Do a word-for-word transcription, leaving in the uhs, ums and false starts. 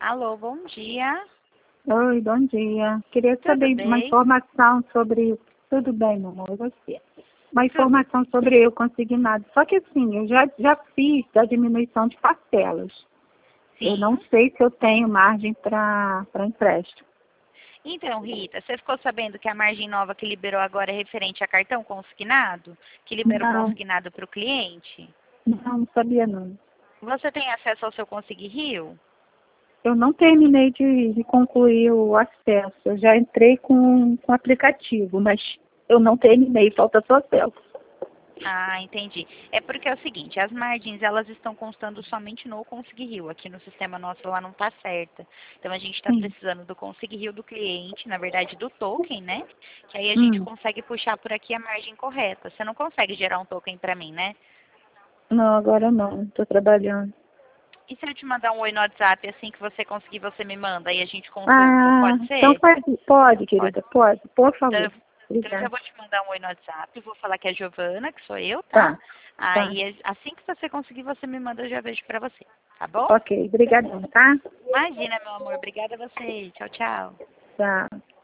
Alô, bom dia. Oi, bom dia. Queria Tudo saber uma bem? informação sobre... Tudo bem, meu amor, e você? Uma Tudo. informação sobre eu consignado. Só que assim, eu já, já fiz a diminuição de parcelas. Eu não Sim. sei se eu tenho margem para empréstimo. Então, Rita, você ficou sabendo que a margem nova que liberou agora é referente a cartão consignado? Que liberou Não, consignado para o cliente? não, não sabia não. Você tem acesso ao seu Consig Rio? Eu não terminei de, de concluir o acesso. Eu já entrei com, com o aplicativo, mas eu não terminei, falta só acesso. Ah, entendi. É porque é o seguinte, as margens elas estão constando somente no Consig Rio. Aqui no sistema nosso ela não está certa. Então a gente está Sim. precisando do Consig Rio do cliente, na verdade do token, né? Que aí a gente Hum. consegue puxar por aqui a margem correta. Você não consegue gerar um token para mim, né? Não, agora não. Estou trabalhando. E se eu te mandar um oi no WhatsApp, assim que você conseguir, você me manda e a gente consulta? Ah, Pode então ser? pode, pode, Pode. querida, pode, por Então favor. eu, então eu já Obrigada. vou te mandar um oi no WhatsApp, vou falar que é a Giovana, que sou eu, tá? Tá, tá. Aí assim que você conseguir, você me manda, eu já vejo pra você, tá bom? Ok, obrigadão, tá? Imagina, meu amor. Obrigada a você. Tchau, tchau. Tá.